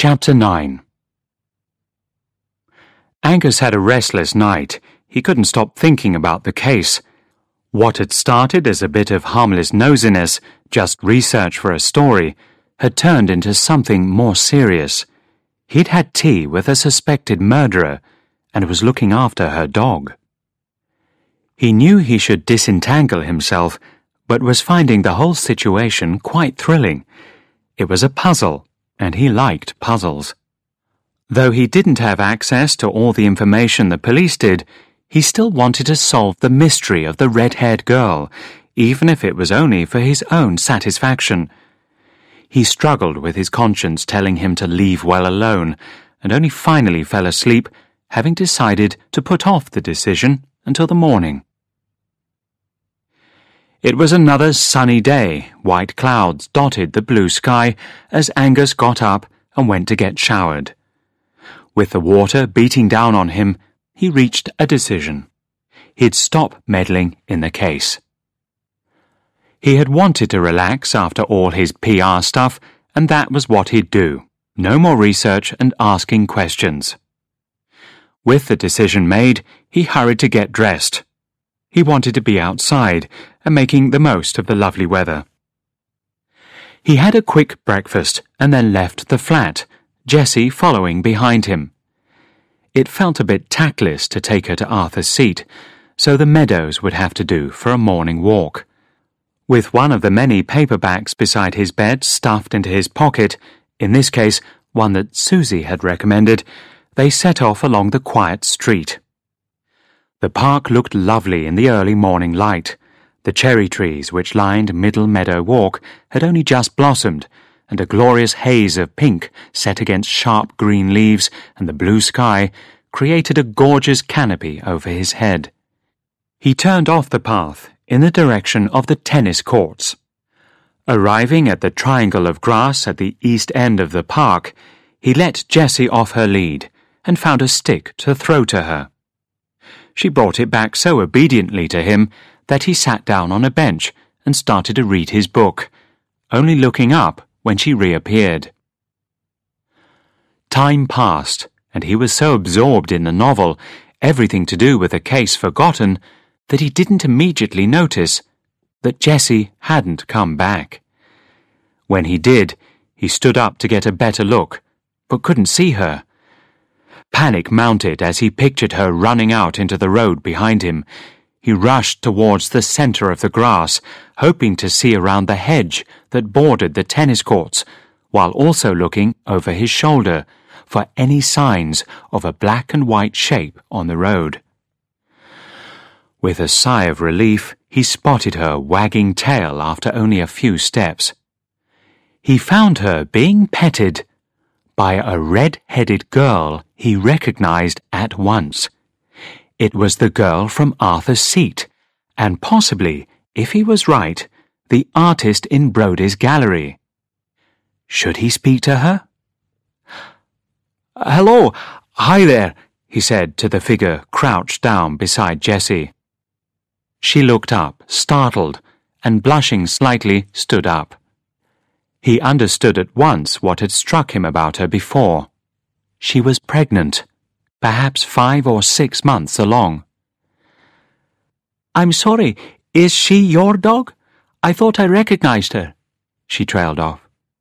Chapter 9. Angus had a restless night. He couldn't stop thinking about the case. What had started as a bit of harmless nosiness, just research for a story, had turned into something more serious. He'd had tea with a suspected murderer and was looking after her dog. He knew he should disentangle himself, but was finding the whole situation quite thrilling. It was a puzzle, and he liked puzzles. Though he didn't have access to all the information the police did, he still wanted to solve the mystery of the red-haired girl, even if it was only for his own satisfaction. He struggled with his conscience telling him to leave well alone, and only finally fell asleep, having decided to put off the decision until the morning. It was another sunny day. White clouds dotted the blue sky as Angus got up and went to get showered. With the water beating down on him, he reached a decision. He'd stop meddling in the case. He had wanted to relax after all his PR stuff, and that was what he'd do. No more research and asking questions. With the decision made, he hurried to get dressed. He wanted to be outside and making the most of the lovely weather. He had a quick breakfast and then left the flat, Jessie following behind him. It felt a bit tactless to take her to Arthur's Seat, so the meadows would have to do for a morning walk. With one of the many paperbacks beside his bed stuffed into his pocket, in this case one that Susie had recommended, they set off along the quiet street. The park looked lovely in the early morning light. The cherry trees which lined Middle Meadow Walk had only just blossomed, and a glorious haze of pink set against sharp green leaves and the blue sky created a gorgeous canopy over his head. He turned off the path in the direction of the tennis courts. Arriving at the triangle of grass at the east end of the park, he let Jessie off her lead and found a stick to throw to her. She brought it back so obediently to him that he sat down on a bench and started to read his book, only looking up when she reappeared. Time passed, and he was so absorbed in the novel, everything to do with the case forgotten, that he didn't immediately notice that Jessie hadn't come back. When he did, he stood up to get a better look, but couldn't see her. Panic mounted as he pictured her running out into the road behind him. He rushed towards the centre of the grass, hoping to see around the hedge that bordered the tennis courts, while also looking over his shoulder for any signs of a black and white shape on the road. With a sigh of relief, he spotted her wagging tail after only a few steps. He found her being petted by a red-headed girl he recognized at once. It was the girl from Arthur's Seat, and possibly, if he was right, the artist in Brodie's gallery. Should he speak to her? "Hello, hi there," he said to the figure crouched down beside Jessie. She looked up, startled, and blushing slightly, stood up. He understood at once what had struck him about her before. She was pregnant, perhaps 5 or 6 months along. "I'm sorry, is she your dog? I thought I recognized her," she trailed off.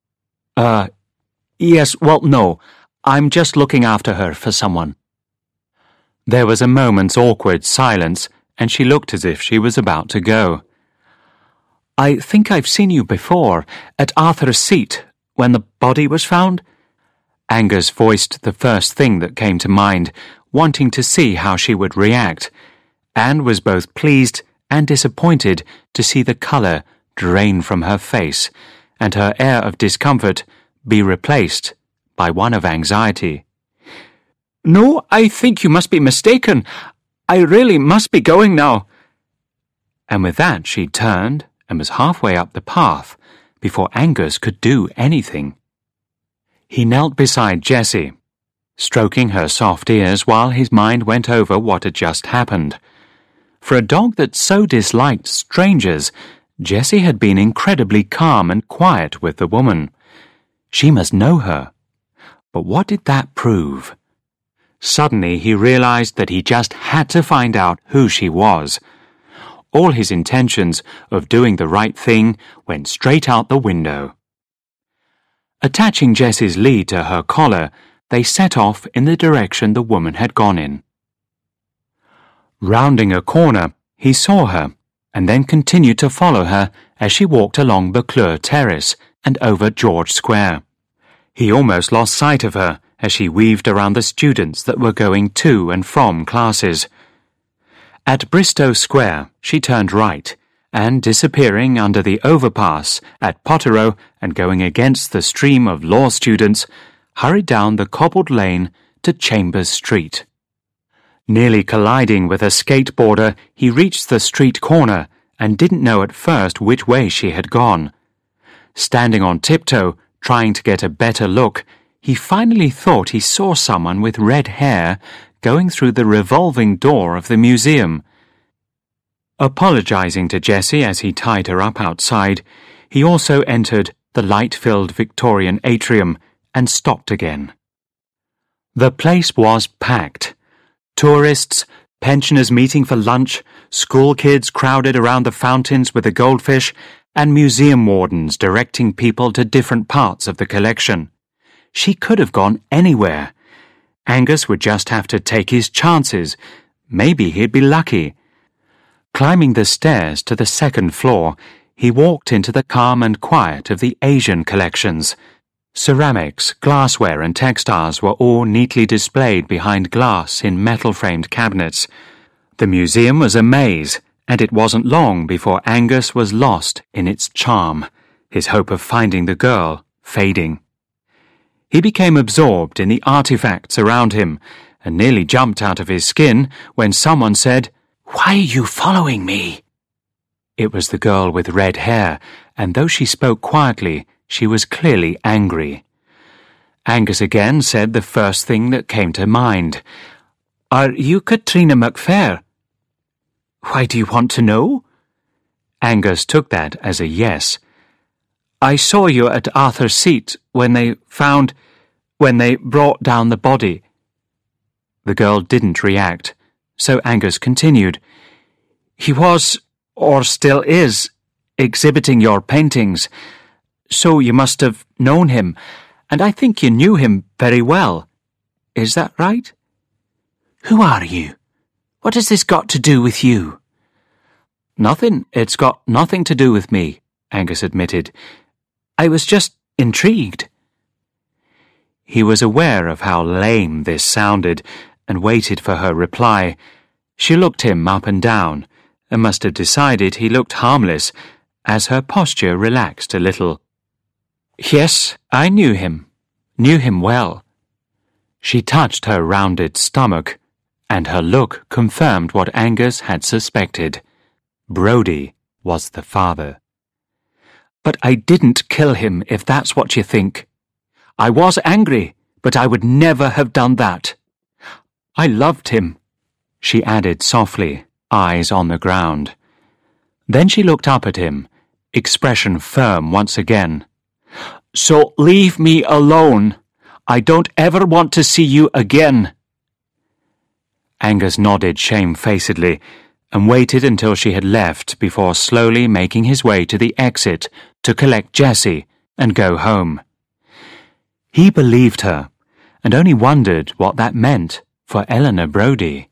Yes, well, no. I'm just looking after her for someone." There was a moment's awkward silence, and she looked as if she was about to go. "I think I've seen you before, at Arthur's Seat, when the body was found." Angus voiced the first thing that came to mind, wanting to see how she would react, and was both pleased and disappointed to see the colour drain from her face, and her air of discomfort be replaced by one of anxiety. "No, I think you must be mistaken. I really must be going now." And with that she turned and was halfway up the path before Angus could do anything. He knelt beside Jessie, stroking her soft ears while his mind went over what had just happened. For a dog that so disliked strangers, Jessie had been incredibly calm and quiet with the woman. She must know her. But what did that prove? Suddenly he realized that he just had to find out who she was. All his intentions of doing the right thing went straight out the window. Attaching Jessie's lead to her collar, they set off in the direction the woman had gone in. Rounding a corner, he saw her, and then continued to follow her as she walked along Buccleuch Terrace and over George Square. He almost lost sight of her as she weaved around the students that were going to and from classes. At Bristow Square, she turned right, and disappearing under the overpass at Potterrow and going against the stream of law students, hurried down the cobbled lane to Chambers Street. Nearly colliding with a skateboarder, he reached the street corner and didn't know at first which way she had gone. Standing on tiptoe, trying to get a better look, he finally thought he saw someone with red hair going through the revolving door of the museum. Apologizing to Jessie as he tied her up outside, he also entered the light-filled Victorian atrium and stopped again. The place was packed. Tourists, pensioners meeting for lunch, school kids crowded around the fountains with the goldfish, and museum wardens directing people to different parts of the collection. She could have gone anywhere. Angus would just have to take his chances. Maybe he'd be lucky. Climbing the stairs to the second floor, he walked into the calm and quiet of the Asian collections. Ceramics, glassware and textiles were all neatly displayed behind glass in metal-framed cabinets. The museum was a maze, and it wasn't long before Angus was lost in its charm, his hope of finding the girl fading. He became absorbed in the artifacts around him and nearly jumped out of his skin when someone said, "Why are you following me?" It was the girl with red hair, and though she spoke quietly, she was clearly angry. Angus again said the first thing that came to mind. "Are you Katrina MacPhair?" "Why do you want to know?" Angus took that as a yes. "I saw you at Arthur's Seat when they brought down the body." The girl didn't react, so Angus continued. "He was, or still is, exhibiting your paintings. So you must have known him, and I think you knew him very well. Is that right?" "Who are you? What has this got to do with you?" "Nothing. It's got nothing to do with me," Angus admitted. "I was just intrigued." He was aware of how lame this sounded and waited for her reply. She looked him up and down and must have decided he looked harmless as her posture relaxed a little. "Yes, I knew him well." She touched her rounded stomach, and her look confirmed what Angus had suspected. Brodie was the father. "But I didn't kill him, if that's what you think. I was angry, but I would never have done that. I loved him," she added softly, eyes on the ground. Then she looked up at him, expression firm once again. "So leave me alone. I don't ever want to see you again." Angus nodded shamefacedly and waited until she had left before slowly making his way to the exit to collect Jessie and go home. He believed her and only wondered what that meant for Eleanor Brodie.